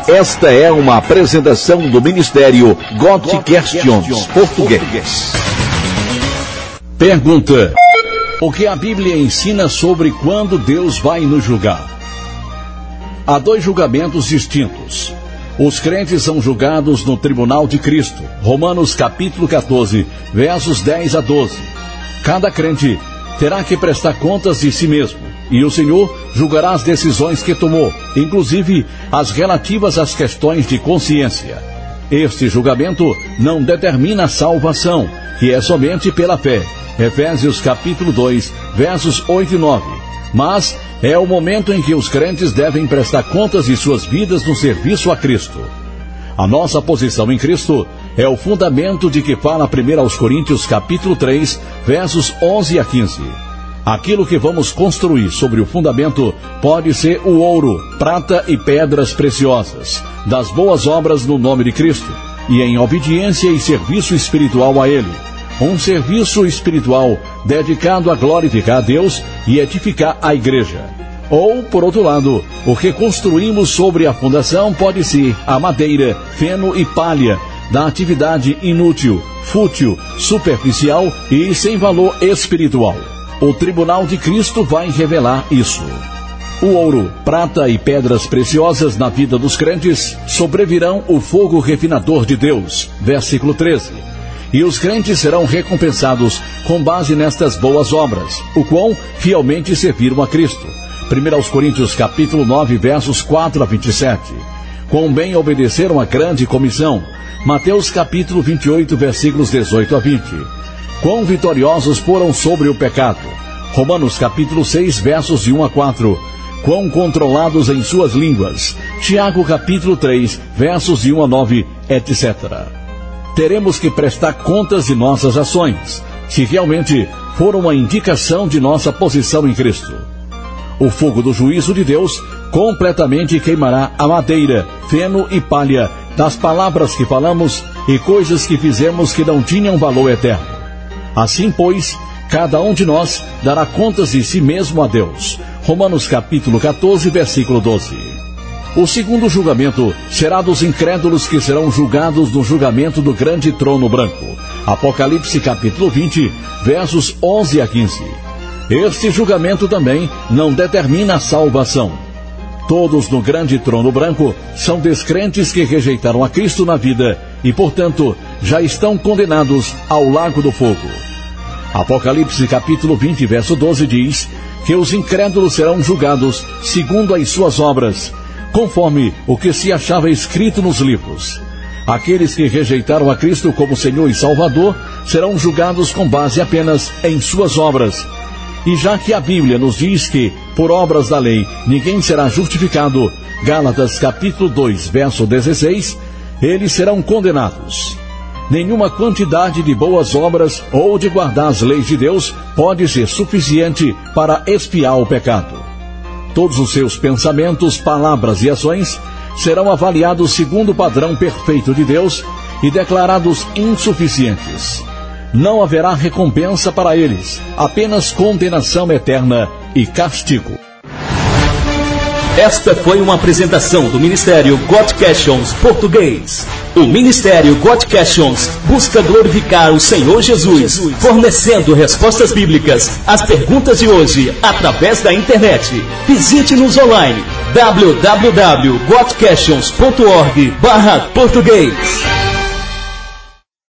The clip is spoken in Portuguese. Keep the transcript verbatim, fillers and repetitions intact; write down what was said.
Esta é uma apresentação do Ministério God Questions Português. Pergunta: o que a Bíblia ensina sobre quando Deus vai nos julgar? Há dois julgamentos distintos. Os crentes são julgados no tribunal de Cristo. Romanos capítulo quatorze, versos dez a doze. Cada crente terá que prestar contas de si mesmo, e o Senhor julgará as decisões que tomou, inclusive as relativas às questões de consciência. Este julgamento não determina a salvação, que é somente pela fé. Efésios capítulo dois, versos oito e nove. Mas é o momento em que os crentes devem prestar contas de suas vidas no serviço a Cristo. A nossa posição em Cristo é o fundamento de que fala primeiro aos Coríntios capítulo três, versos onze a quinze. Aquilo que vamos construir sobre o fundamento pode ser o ouro, prata e pedras preciosas, das boas obras no nome de Cristo, e em obediência e serviço espiritual a Ele. Um serviço espiritual dedicado a glorificar a Deus e edificar a igreja. Ou, por outro lado, o que construímos sobre a fundação pode ser a madeira, feno e palha da atividade inútil, fútil, superficial e sem valor espiritual. O tribunal de Cristo vai revelar isso. O ouro, prata e pedras preciosas na vida dos crentes sobrevirão o fogo refinador de Deus. Versículo treze. E os crentes serão recompensados com base nestas boas obras, o quão fielmente serviram a Cristo. primeiro aos Coríntios capítulo nove, versos quatro a vinte e sete. Quão bem obedeceram a grande comissão. Mateus capítulo vinte e oito, versículos dezoito a vinte. Quão vitoriosos foram sobre o pecado. Romanos capítulo seis, versos de um a quatro. Quão controlados em suas línguas. Tiago capítulo três, versos de um a nove, etcétera. Teremos que prestar contas de nossas ações, se realmente for uma indicação de nossa posição em Cristo. O fogo do juízo de Deus completamente queimará a madeira, feno e palha das palavras que falamos e coisas que fizemos que não tinham valor eterno. Assim, pois, cada um de nós dará contas de si mesmo a Deus. Romanos capítulo quatorze, versículo doze. O segundo julgamento será dos incrédulos que serão julgados no julgamento do grande trono branco. Apocalipse capítulo vinte, versos onze a quinze. Este julgamento também não determina a salvação. Todos no grande trono branco são descrentes que rejeitaram a Cristo na vida e, portanto, já estão condenados ao lago do fogo. Apocalipse capítulo vinte, verso doze diz que os incrédulos serão julgados segundo as suas obras, conforme o que se achava escrito nos livros. Aqueles que rejeitaram a Cristo como Senhor e Salvador serão julgados com base apenas em suas obras. E já que a Bíblia nos diz que, por obras da lei, ninguém será justificado, Gálatas capítulo dois, verso dezesseis, eles serão condenados. Nenhuma quantidade de boas obras ou de guardar as leis de Deus pode ser suficiente para expiar o pecado. Todos os seus pensamentos, palavras e ações serão avaliados segundo o padrão perfeito de Deus e declarados insuficientes. Não haverá recompensa para eles, apenas condenação eterna e castigo. Esta foi uma apresentação do Ministério God Questions Português. O Ministério God Questions busca glorificar o Senhor Jesus, fornecendo respostas bíblicas às perguntas de hoje através da internet. Visite-nos online w w w ponto god questions ponto org barra português.